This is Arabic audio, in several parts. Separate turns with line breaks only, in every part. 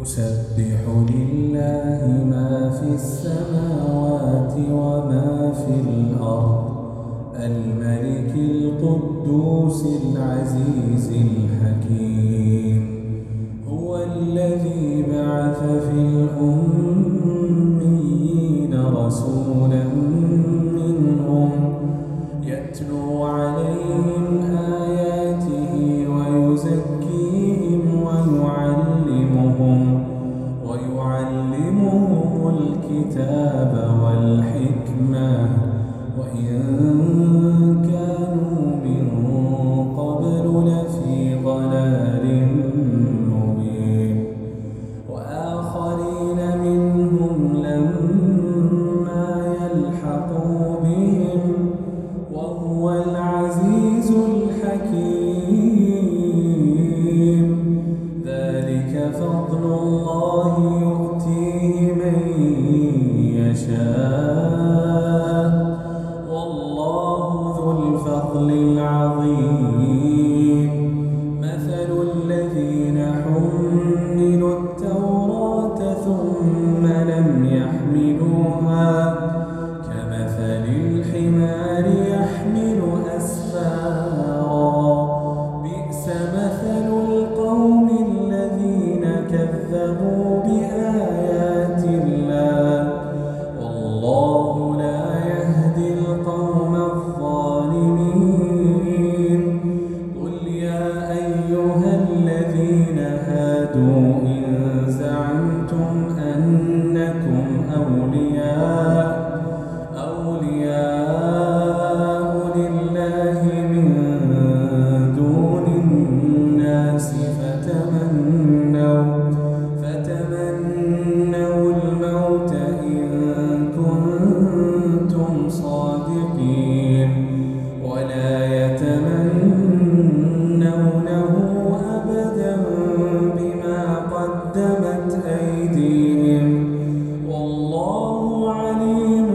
يسبح لله ما في السماوات وما في الأرض الملك القدوس العزيز الحكيم. هو الذي بعث في الأميين رسولا منهم يتلو عليهم آياته ويزكيهم ويعلمهم الكتاب والحكمة وإن كانوا من قبل لفي ضلال مبين. وآخرين منهم لما يلحقوا بهم وهو العزيز الحكيم. ذلك فضل الله يؤتيه من يشاء والله ذو الفضل العظيم. مثل الذين حملوا التوراة ثم لم يحملوها كمثل الحمار يحمل أسفارا بئس مثل القوم الذين كذبوا بآيات الله والله لا يهدي القوم الظالمين. قل يا أيها الذين هادوا إن زعمتم أنكم أولياء لله من دون الناس فتمنوا الموت إن كنتم صادقين ولا يتمنونه أبدا بما قدمت أيديهم والله عليم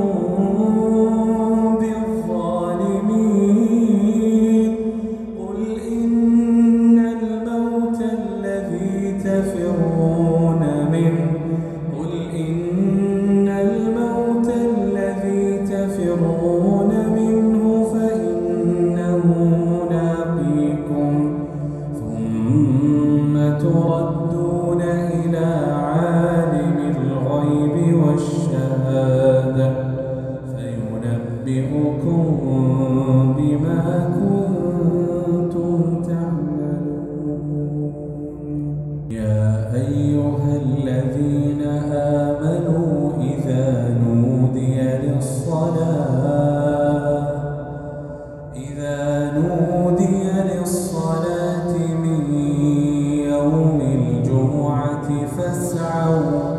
بالظالمين. قل إن الموت الذي تفرون منه فإنه ملاقيكم ثم تردون إلى عالم الغيب والشهادة فينبئكم بما كنتم تعملون. يا أيها الذين آمنوا إذا نودي للصلاة من يوم الجمعة فاسعوا